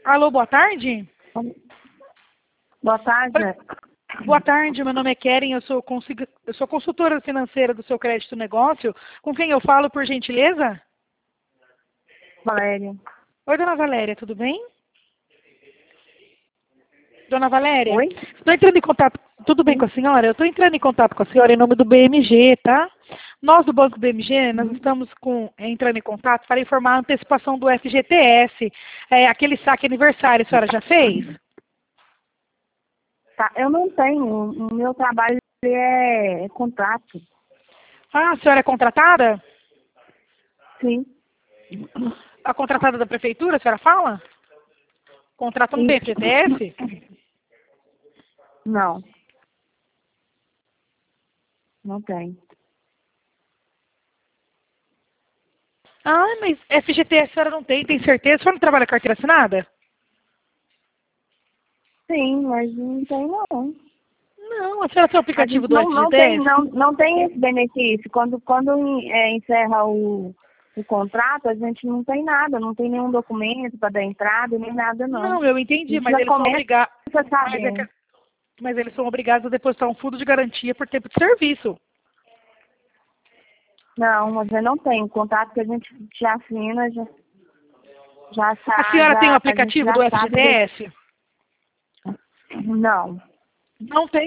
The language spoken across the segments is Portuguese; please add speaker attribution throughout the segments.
Speaker 1: Alô, boa tarde?
Speaker 2: Boa tarde.
Speaker 1: Boa tarde, meu nome é Keren, eu sou consultora financeira do seu crédito negócio. Com quem eu falo, por gentileza?
Speaker 2: Valéria.
Speaker 1: Oi, dona Valéria, tudo bem? Dona Valéria,
Speaker 2: Oi?
Speaker 1: estou entrando em contato. Tudo bem com a senhora? Eu estou entrando em contato com a senhora em nome do BMG, tá? Nós do Banco BMG, nós estamos entrando em contato para informar a antecipação do FGTS, aquele saque aniversário, a senhora já fez?
Speaker 2: Tá, eu não tenho. O meu trabalho é contrato.
Speaker 1: Ah, a senhora é contratada?
Speaker 2: Sim.
Speaker 1: A contratada da prefeitura, a senhora fala? Contrato não tem
Speaker 2: Isso.
Speaker 1: FGTS?
Speaker 2: Não. Não tem.
Speaker 1: Ah, mas FGTS a senhora não tem, tem certeza? A senhora não trabalha carteira assinada?
Speaker 2: Sim, mas não tem não.
Speaker 1: Não, a senhora tem o
Speaker 2: A
Speaker 1: aplicativo
Speaker 2: gente
Speaker 1: do FGTS?
Speaker 2: não tem esse benefício. Quando encerra o contrato, a gente não tem nada, não tem nenhum documento para dar entrada, nem nada não.
Speaker 1: Não, eu
Speaker 2: A
Speaker 1: entendi,
Speaker 2: gente
Speaker 1: mas
Speaker 2: já
Speaker 1: eles são
Speaker 2: começa
Speaker 1: obrigados.
Speaker 2: sabendo.
Speaker 1: Mas eles são obrigados a depositar um fundo de garantia por tempo de serviço.
Speaker 2: Não, mas eu não tenho. O contrato que a gente já assina, já
Speaker 1: A
Speaker 2: sabe,
Speaker 1: senhora tem o
Speaker 2: a gente
Speaker 1: aplicativo
Speaker 2: já
Speaker 1: do
Speaker 2: sabe
Speaker 1: FGTS?
Speaker 2: Não,
Speaker 1: Não tem?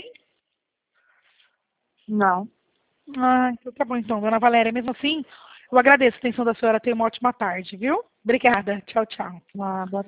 Speaker 2: não.
Speaker 1: Ah, então tá bom então, dona Valéria. Mesmo assim, eu agradeço a atenção da senhora. Tenha uma ótima tarde, viu? Obrigada. Tchau, tchau.
Speaker 2: Boa